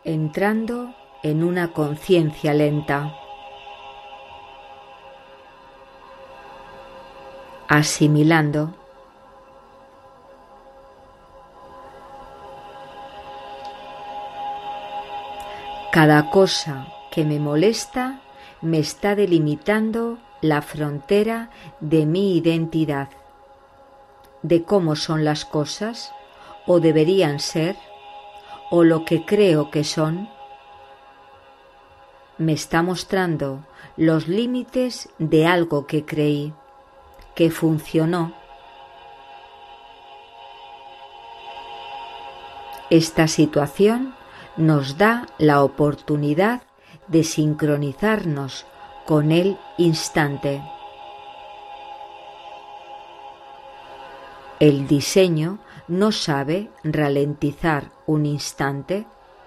entrando en una conciencia lenta, asimilando, cada cosa que me molesta me está delimitando la frontera de mi identidad, de cómo son las cosas, o deberían ser, o lo que creo que son. Me está mostrando los límites de algo que creí, que funcionó. Esta situación nos da la oportunidad de sincronizarnos con el instante. El diseño no sabe ralentizar un instante.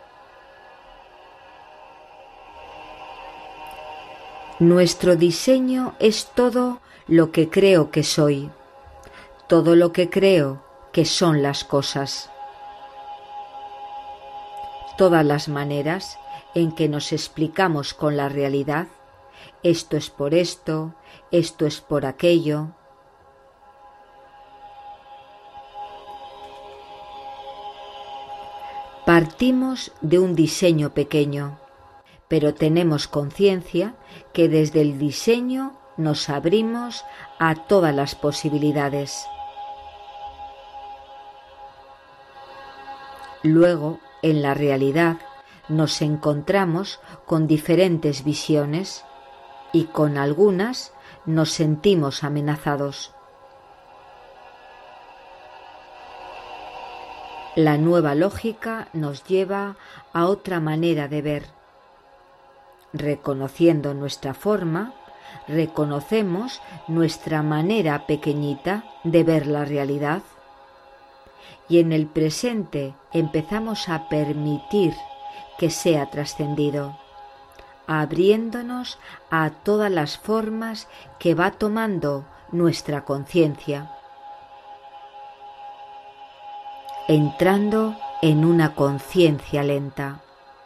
Nuestro diseño es todo lo que creo que soy, todo lo que creo que son las cosas. Todas las maneras en que nos explicamos con la realidad, esto es por esto, esto es por aquello. Partimos de un diseño pequeño, pero tenemos conciencia que desde el diseño nos abrimos a todas las posibilidades. Luego, en la realidad, nos encontramos con diferentes visiones y con algunas nos sentimos amenazados. La nueva lógica nos lleva a otra manera de ver. Reconociendo nuestra forma, reconocemos nuestra manera pequeñita de ver la realidad. Y en el presente empezamos a permitir que sea trascendido, abriéndonos a todas las formas que va tomando nuestra conciencia, entrando en una conciencia lenta.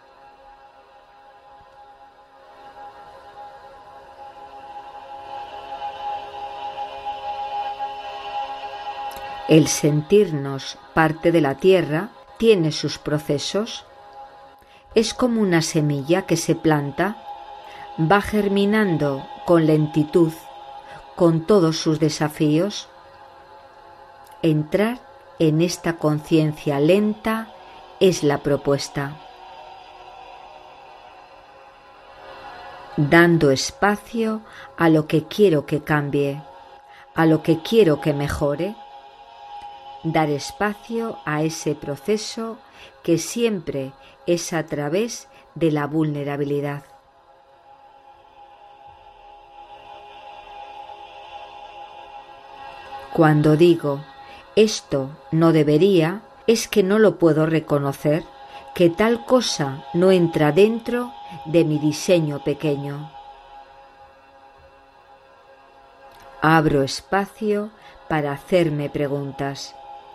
El sentirnos parte de la tierra tiene sus procesos. Es como una semilla que se planta, va germinando con lentitud, con todos sus desafíos. Entrar en esta conciencia lenta es la propuesta. Dando espacio a lo que quiero que cambie, a lo que quiero que mejore. Dar espacio a ese proceso que siempre es a través de la vulnerabilidad. Cuando digo esto no debería, es que no lo puedo reconocer, que tal cosa no entra dentro de mi diseño pequeño. Abro espacio para hacerme preguntas.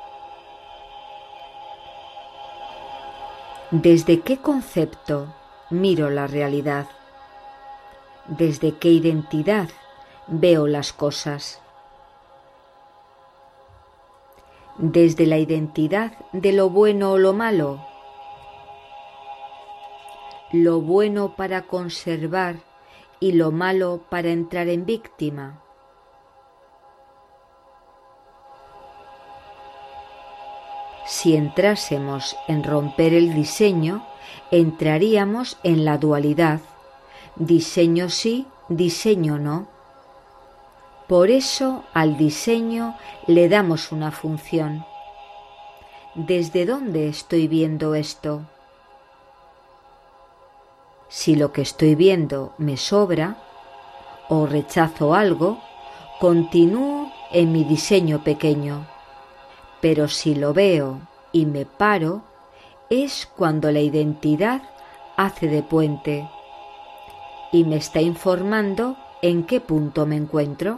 ¿Desde qué concepto miro la realidad? ¿Desde qué identidad veo las cosas? ¿Desde la identidad de lo bueno o lo malo? ¿Lo bueno para conservar y lo malo para entrar en víctima? Si entrásemos en romper el diseño, entraríamos en la dualidad, diseño sí, diseño no. Por eso al diseño le damos una función. ¿Desde dónde estoy viendo esto? Si lo que estoy viendo me sobra o rechazo algo, continúo en mi diseño pequeño. Pero si lo veo y me paro, es cuando la identidad hace de puente y me está informando en qué punto me encuentro.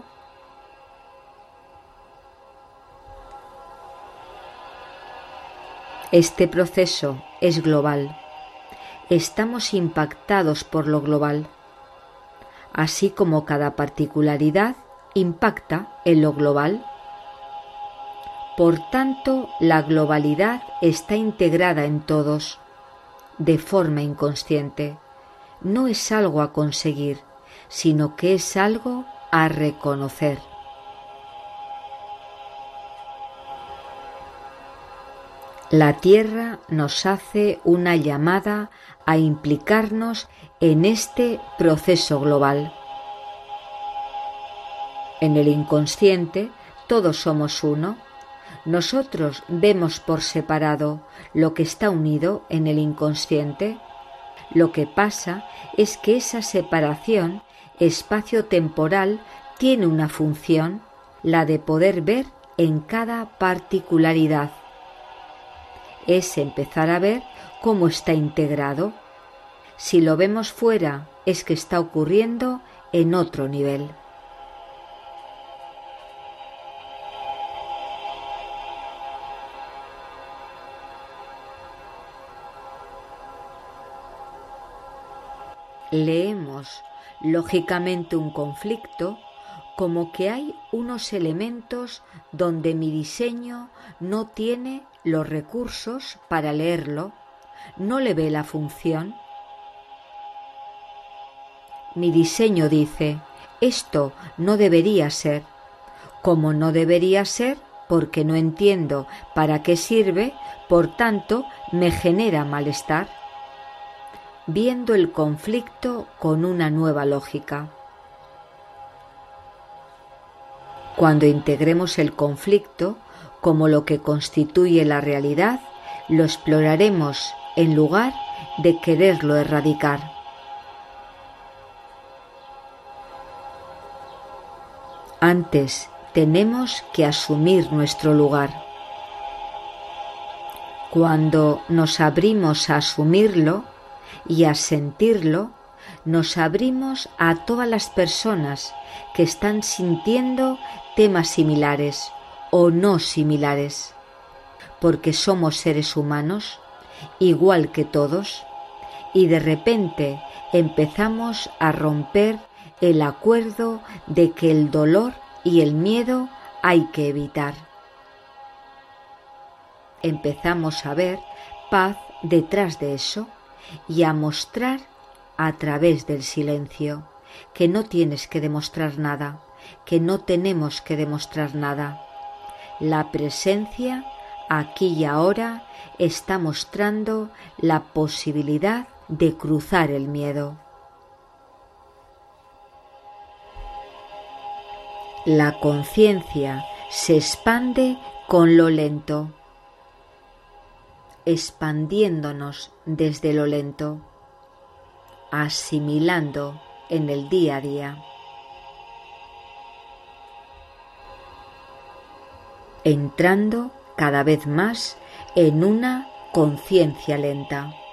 Este proceso es global. estamos impactados por lo global, así como cada particularidad impacta en lo global. Por tanto, la globalidad está integrada en todos, de forma inconsciente. No es algo a conseguir, sino que es algo a reconocer. La Tierra nos hace una llamada a implicarnos en este proceso global. En el inconsciente todos somos uno. Nosotros vemos por separado lo que está unido en el inconsciente. Lo que pasa es que esa separación espacio-temporal tiene una función, la de poder ver en cada particularidad. Es empezar a ver cómo está integrado. Si lo vemos fuera, es que está ocurriendo en otro nivel. Leemos, lógicamente, un conflicto como que hay unos elementos donde mi diseño no tiene los recursos para leerlo, no le ve la función. Mi diseño dice, esto no debería ser. Como no debería ser, porque no entiendo para qué sirve, por tanto me genera malestar. Viendo el conflicto con una nueva lógica. Cuando integremos el conflicto como lo que constituye la realidad, lo exploraremos en lugar de quererlo erradicar. Antes tenemos que asumir nuestro lugar. Cuando nos abrimos a asumirlo y a sentirlo, nos abrimos a todas las personas que están sintiendo temas similares o no similares, porque somos seres humanos, igual que todos, y de repente empezamos a romper el acuerdo de que el dolor y el miedo hay que evitar. Empezamos a ver paz detrás de eso y a mostrar a través del silencio que no tienes que demostrar nada, que no tenemos que demostrar nada. La presencia aquí y ahora está mostrando la posibilidad de cruzar el miedo. La conciencia se expande con lo lento, expandiéndonos desde lo lento, asimilando en el día a día, entrando cada vez más en una conciencia lenta.